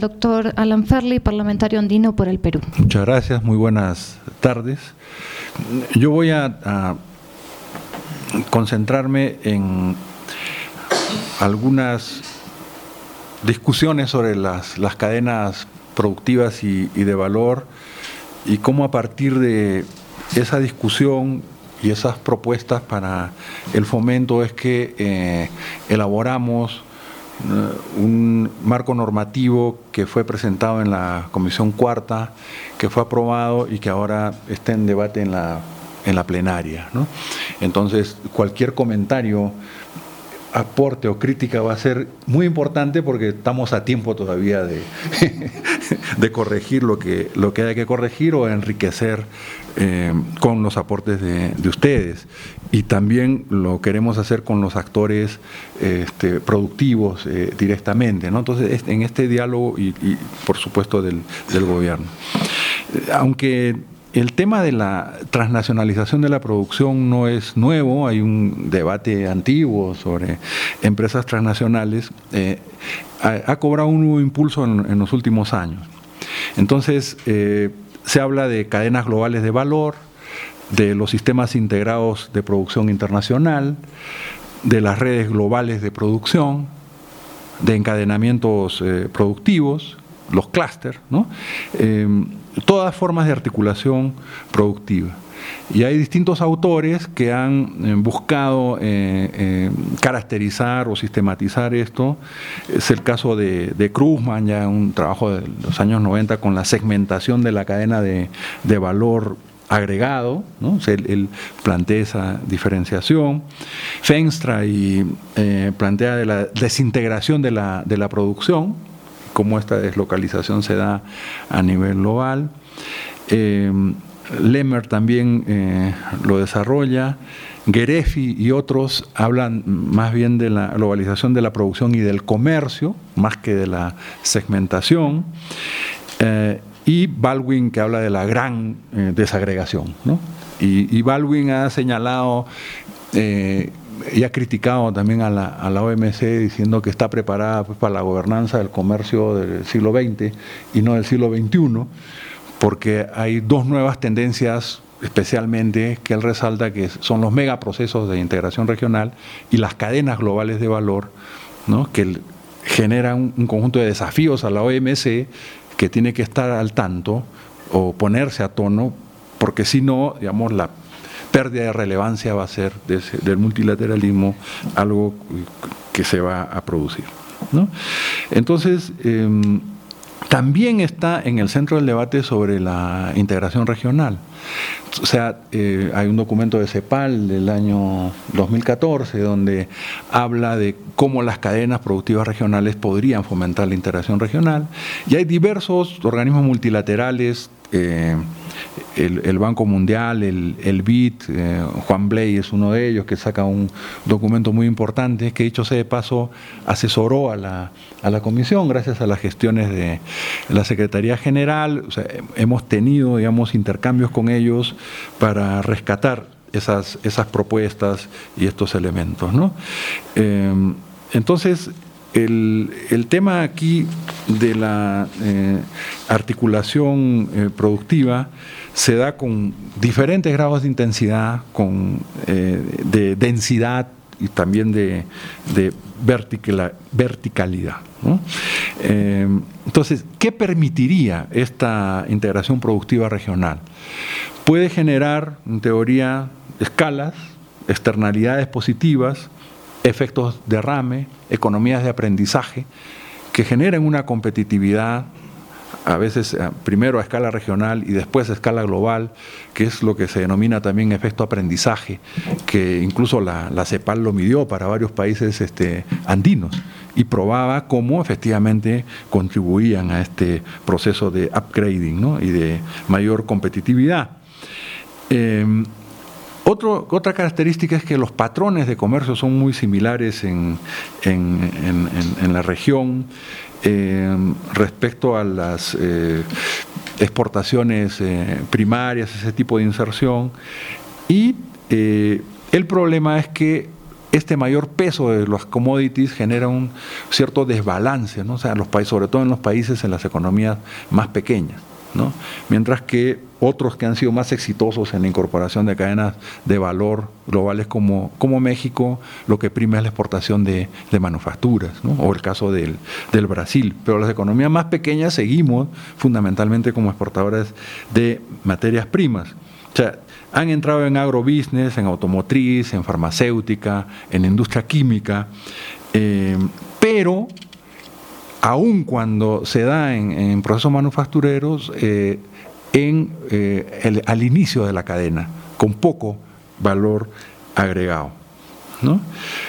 Doctor Alan Ferli, parlamentario andino por el Perú. Muchas gracias, muy buenas tardes. Yo voy a concentrarme en algunas discusiones sobre las cadenas productivas y de valor, y cómo a partir de esa discusión y esas propuestas para el fomento es que elaboramos un marco normativo que fue presentado en la Comisión Cuarta, que fue aprobado y que ahora está en debate en la plenaria, ¿no? Entonces, cualquier comentario, aporte o crítica va a ser muy importante, porque estamos a tiempo todavía de corregir lo que haya que corregir o enriquecer con los aportes de ustedes. Y también lo queremos hacer con los actores productivos directamente, ¿no? Entonces, en este diálogo y por supuesto del gobierno. Aunque el tema de la transnacionalización de la producción no es nuevo, hay un debate antiguo sobre empresas transnacionales, ha cobrado un nuevo impulso en los últimos años. Entonces, se habla de cadenas globales de valor, de los sistemas integrados de producción internacional, de las redes globales de producción, de encadenamientos productivos, los clústeres, ¿no? Todas formas de articulación productiva. Y hay distintos autores que han buscado caracterizar o sistematizar esto. Es el caso de Krugman, ya un trabajo de los años 90 con la segmentación de la cadena de valor agregado, ¿no? O sea, él plantea esa diferenciación. Feenstra plantea de la desintegración de la producción, cómo esta deslocalización se da a nivel global. Lemmer también lo desarrolla. Guerefi y otros hablan más bien de la globalización de la producción y del comercio, más que de la segmentación. Y Baldwin, que habla de la gran desagregación, ¿no? Y Baldwin ha señalado y ha criticado también a la OMC, diciendo que está preparada pues para la gobernanza del comercio del siglo XX y no del siglo XXI, porque hay dos nuevas tendencias especialmente que él resalta, que son los megaprocesos de integración regional y las cadenas globales de valor, ¿no? Que generan un conjunto de desafíos a la OMC, que tiene que estar al tanto o ponerse a tono, porque si no, digamos, la pérdida de relevancia va a ser del multilateralismo algo que se va a producir, ¿no? Entonces, también está en el centro del debate sobre la integración regional. O sea, hay un documento de CEPAL del año 2014 donde habla de cómo las cadenas productivas regionales podrían fomentar la integración regional, y hay diversos organismos multilaterales, el Banco Mundial, el BID, Juan Bley es uno de ellos, que saca un documento muy importante que, dicho sea de paso, asesoró a la Comisión gracias a las gestiones de la Secretaría General. O sea, hemos tenido, digamos, intercambios con ellos para rescatar esas propuestas y estos elementos, ¿no? Entonces, el tema aquí de la articulación productiva se da con diferentes grados de intensidad, de densidad y también de verticalidad, ¿no? Entonces, ¿qué permitiría esta integración productiva regional? Puede generar, en teoría, escalas, externalidades positivas, efectos derrame, economías de aprendizaje, que generen una competitividad, a veces primero a escala regional y después a escala global, que es lo que se denomina también efecto aprendizaje, que incluso la CEPAL lo midió para varios países andinos y probaba cómo efectivamente contribuían a este proceso de upgrading, ¿no? Y de mayor competitividad. Otra característica es que los patrones de comercio son muy similares en la región respecto a las exportaciones primarias, ese tipo de inserción. Y el problema es que este mayor peso de los commodities genera un cierto desbalance, ¿no? O sea, sobre todo en los países, en las economías más pequeñas, ¿no? Mientras que otros que han sido más exitosos en la incorporación de cadenas de valor globales como México, lo que prima es la exportación de manufacturas, ¿no? O el caso del Brasil. Pero las economías más pequeñas seguimos fundamentalmente como exportadores de materias primas. O sea, han entrado en agrobusiness, en automotriz, en farmacéutica, en industria química, pero aun cuando se da en procesos manufactureros, al inicio de la cadena, con poco valor agregado, ¿no?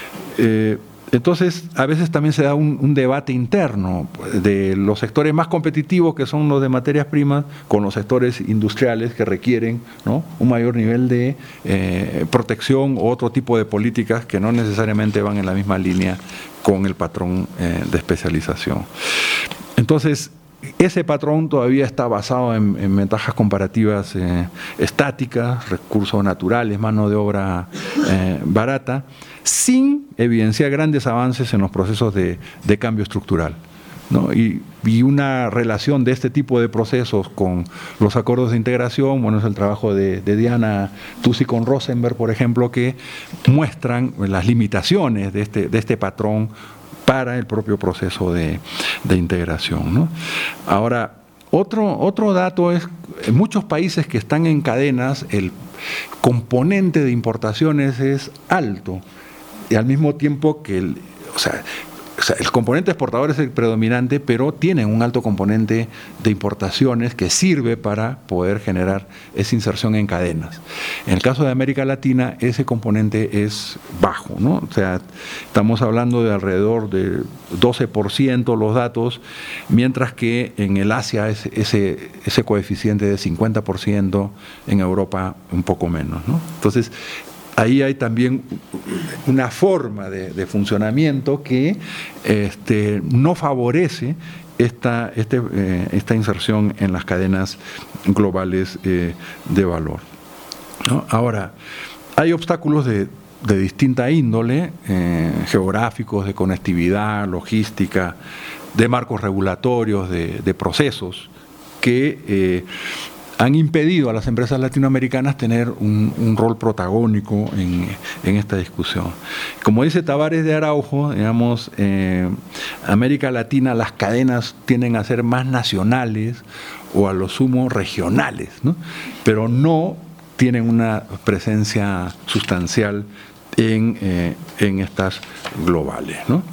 Entonces, a veces también se da un debate interno de los sectores más competitivos, que son los de materias primas, con los sectores industriales que requieren, ¿no?, un mayor nivel de protección o otro tipo de políticas que no necesariamente van en la misma línea con el patrón de especialización. Entonces, ese patrón todavía está basado en ventajas comparativas estáticas, recursos naturales, mano de obra barata, sin evidenciar grandes avances en los procesos de cambio estructural, ¿no? Y una relación de este tipo de procesos con los acuerdos de integración, bueno, es el trabajo de Diana Tusi con Rosenberg, por ejemplo, que muestran las limitaciones de este patrón para el propio proceso de integración, ¿no? Ahora, otro dato es, en muchos países que están en cadenas, el componente de importaciones es alto, y al mismo tiempo que el componente exportador es el predominante, pero tienen un alto componente de importaciones que sirve para poder generar esa inserción en cadenas. En el caso de América Latina, ese componente es bajo, ¿no? O sea, estamos hablando de alrededor de 12% los datos, mientras que en el Asia ese coeficiente de 50%, en Europa un poco menos, ¿no? Entonces, ahí hay también una forma de funcionamiento que no favorece esta inserción en las cadenas globales de valor, ¿no? Ahora, hay obstáculos de distinta índole, geográficos, de conectividad, logística, de marcos regulatorios, de procesos, que han impedido a las empresas latinoamericanas tener un rol protagónico en esta discusión. Como dice Tavares de Araujo, digamos, América Latina, las cadenas tienden a ser más nacionales o a lo sumo regionales, ¿no? Pero no tienen una presencia sustancial en estas globales, ¿no?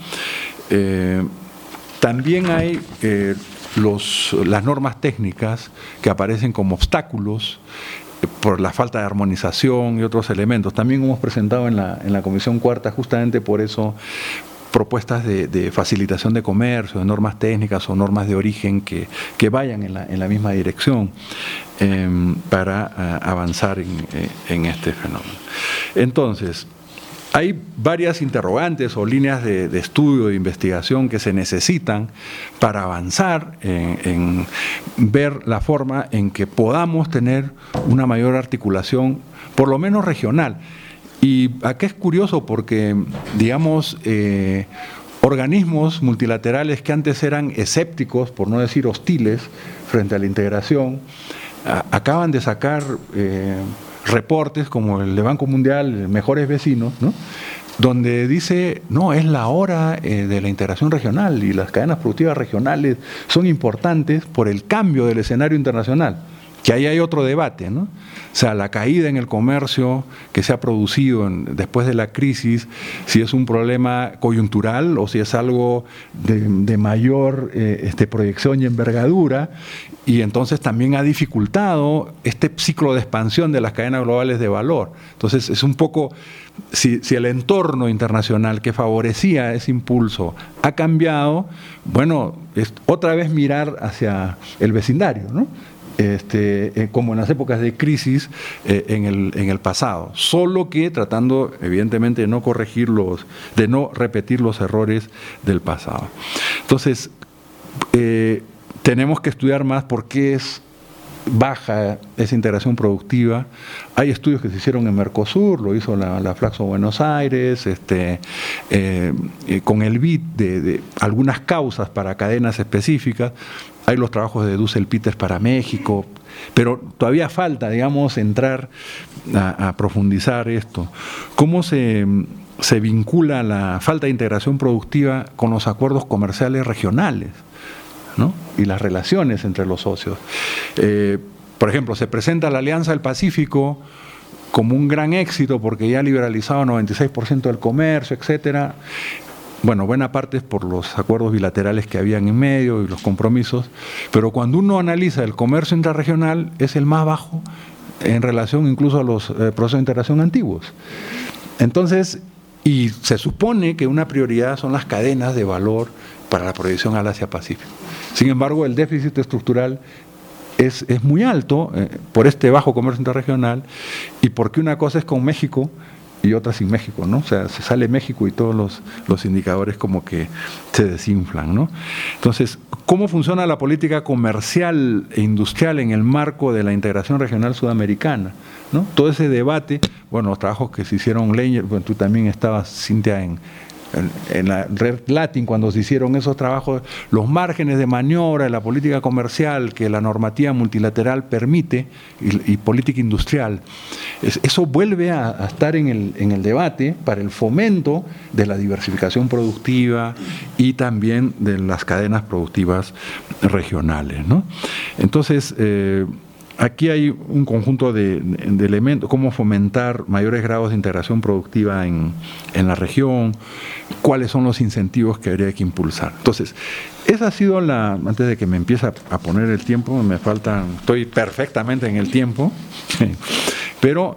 También hay las normas técnicas que aparecen como obstáculos por la falta de armonización y otros elementos. También hemos presentado en la Comisión Cuarta, justamente por eso, propuestas de facilitación de comercio, de normas técnicas o normas de origen que vayan en la misma dirección para avanzar en este fenómeno. Entonces, hay varias interrogantes o líneas de estudio, de investigación que se necesitan para avanzar en ver la forma en que podamos tener una mayor articulación, por lo menos regional. Y acá es curioso porque, digamos, organismos multilaterales que antes eran escépticos, por no decir hostiles, frente a la integración, acaban de sacar reportes como el de Banco Mundial, Mejores Vecinos, ¿no?, donde dice, no, es la hora de la integración regional y las cadenas productivas regionales son importantes por el cambio del escenario internacional. Que ahí hay otro debate, ¿no? O sea, la caída en el comercio que se ha producido después de la crisis, si es un problema coyuntural o si es algo de mayor proyección y envergadura, y entonces también ha dificultado este ciclo de expansión de las cadenas globales de valor. Entonces es un poco, si el entorno internacional que favorecía ese impulso ha cambiado, bueno, es otra vez mirar hacia el vecindario, ¿no? Como en las épocas de crisis en el pasado, solo que tratando evidentemente de no repetir los errores del pasado. Entonces, tenemos que estudiar más por qué es baja esa integración productiva. Hay estudios que se hicieron en Mercosur, lo hizo la Flaxo Buenos Aires, con el BID de algunas causas para cadenas específicas. Hay los trabajos de Dussel Peters para México, pero todavía falta, digamos, entrar a profundizar esto. ¿Cómo se vincula la falta de integración productiva con los acuerdos comerciales regionales, ¿no? Y las relaciones entre los socios? Por ejemplo, se presenta la Alianza del Pacífico como un gran éxito porque ya ha liberalizado 96% del comercio, etcétera. Bueno, buena parte es por los acuerdos bilaterales que habían en medio y los compromisos, pero cuando uno analiza el comercio intrarregional es el más bajo en relación incluso a los procesos de integración antiguos. Entonces, y se supone que una prioridad son las cadenas de valor para la proyección al Asia-Pacífico. Sin embargo, el déficit estructural es muy alto por este bajo comercio interregional y porque una cosa es con México y otra sin México, ¿no? O sea, se sale México y todos los indicadores como que se desinflan, ¿no? Entonces, ¿cómo funciona la política comercial e industrial en el marco de la integración regional sudamericana, ¿no? Todo ese debate, bueno, los trabajos que se hicieron, Leñer, bueno, tú también estabas, Cintia, en la Red Latin, cuando se hicieron esos trabajos, los márgenes de maniobra de la política comercial que la normativa multilateral permite y política industrial, eso vuelve a estar en el debate para el fomento de la diversificación productiva y también de las cadenas productivas regionales, ¿no? Entonces, aquí hay un conjunto de elementos, cómo fomentar mayores grados de integración productiva en la región, cuáles son los incentivos que habría que impulsar. Entonces, esa ha sido antes de que me empiece a poner el tiempo, estoy perfectamente en el tiempo, pero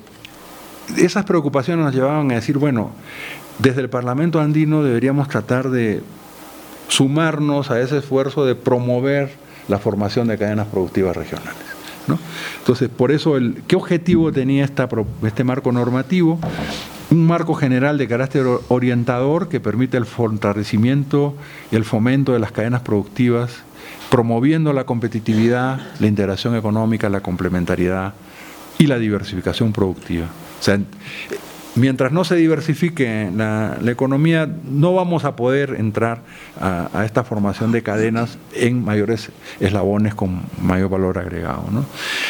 esas preocupaciones nos llevaban a decir, bueno, desde el Parlamento andino deberíamos tratar de sumarnos a ese esfuerzo de promover la formación de cadenas productivas regionales, ¿no? Entonces, por eso, ¿qué objetivo tenía este marco normativo? Un marco general de carácter orientador que permite el fortalecimiento y el fomento de las cadenas productivas, promoviendo la competitividad, la integración económica, la complementariedad y la diversificación productiva. O sea, mientras no se diversifique la economía, no vamos a poder entrar a esta formación de cadenas en mayores eslabones con mayor valor agregado, ¿no?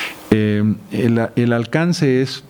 El alcance es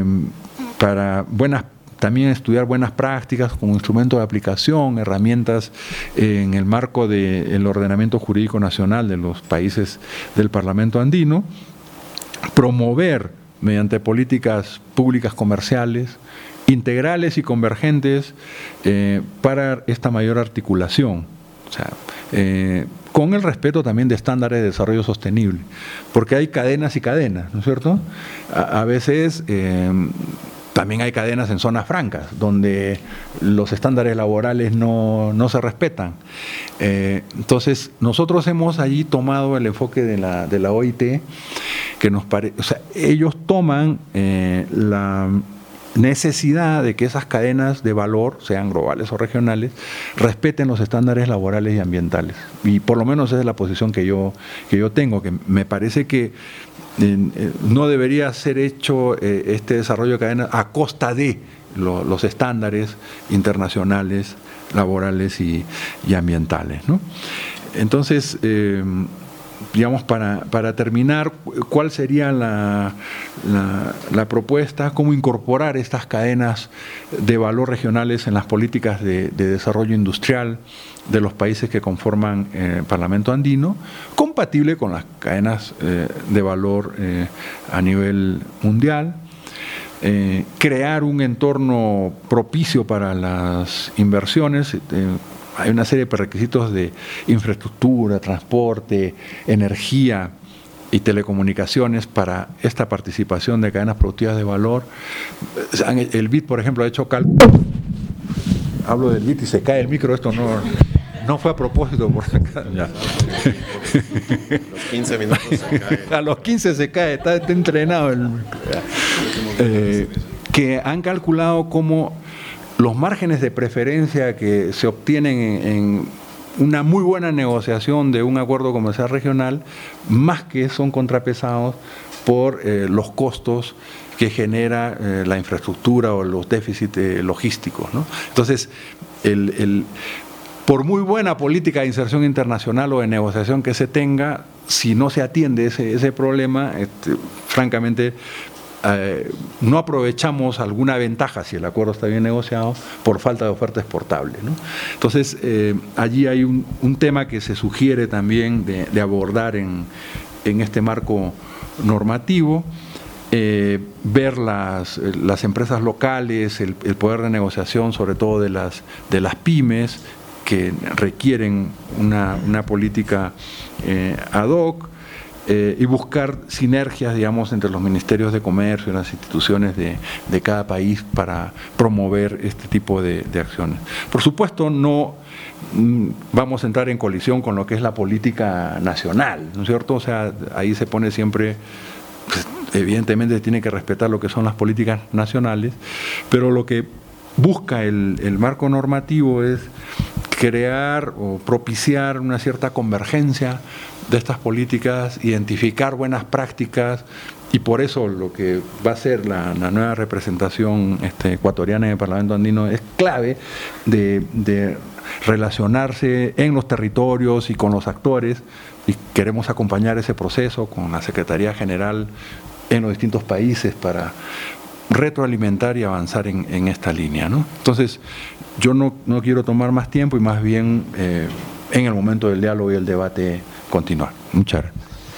para también estudiar buenas prácticas como instrumento de aplicación, herramientas en el marco del ordenamiento jurídico nacional de los países del Parlamento andino, promover mediante políticas públicas comerciales, integrales y convergentes para esta mayor articulación, o sea, con el respeto también de estándares de desarrollo sostenible, porque hay cadenas y cadenas, ¿no es cierto? A veces también hay cadenas en zonas francas, donde los estándares laborales no se respetan. Entonces, nosotros hemos allí tomado el enfoque de la OIT, que nos parece, o sea, ellos toman la necesidad de que esas cadenas de valor, sean globales o regionales, respeten los estándares laborales y ambientales. Y por lo menos esa es la posición que yo tengo, que me parece que no debería ser hecho este desarrollo de cadenas a costa de los estándares internacionales, laborales y ambientales, ¿no? Entonces, digamos, para terminar, ¿cuál sería la propuesta? ¿Cómo incorporar estas cadenas de valor regionales en las políticas de desarrollo industrial de los países que conforman el Parlamento andino, compatible con las cadenas de valor a nivel mundial? Crear un entorno propicio para las inversiones. Hay una serie de requisitos de infraestructura, transporte, energía y telecomunicaciones para esta participación de cadenas productivas de valor. El BID, por ejemplo, ha hecho cálculos. Hablo del BID y se cae el micro, esto no fue a propósito. Por acá. Ya. Los 15 minutos se cae. A los 15 se cae, está entrenado. Que han calculado cómo los márgenes de preferencia que se obtienen una muy buena negociación de un acuerdo comercial regional, más que son contrapesados por los costos que genera la infraestructura o los déficits logísticos, ¿no? Entonces, por muy buena política de inserción internacional o de negociación que se tenga, si no se atiende ese problema, francamente, no aprovechamos alguna ventaja, si el acuerdo está bien negociado, por falta de oferta exportable, ¿no? Entonces, allí hay un tema que se sugiere también de abordar en este marco normativo, ver las empresas locales, el poder de negociación, sobre todo de las pymes, que requieren una política ad hoc, y buscar sinergias, digamos, entre los ministerios de comercio y las instituciones de cada país para promover este tipo de acciones. Por supuesto, no vamos a entrar en colisión con lo que es la política nacional, ¿no es cierto? O sea, ahí se pone siempre, pues, evidentemente tiene que respetar lo que son las políticas nacionales, pero lo que busca el marco normativo es crear o propiciar una cierta convergencia de estas políticas, identificar buenas prácticas, y por eso lo que va a ser la nueva representación ecuatoriana en el Parlamento Andino es clave de relacionarse en los territorios y con los actores, y queremos acompañar ese proceso con la Secretaría General en los distintos países para retroalimentar y avanzar en esta línea, ¿no? Entonces, yo no quiero tomar más tiempo y más bien en el momento del diálogo y el debate continuar. Muchas gracias.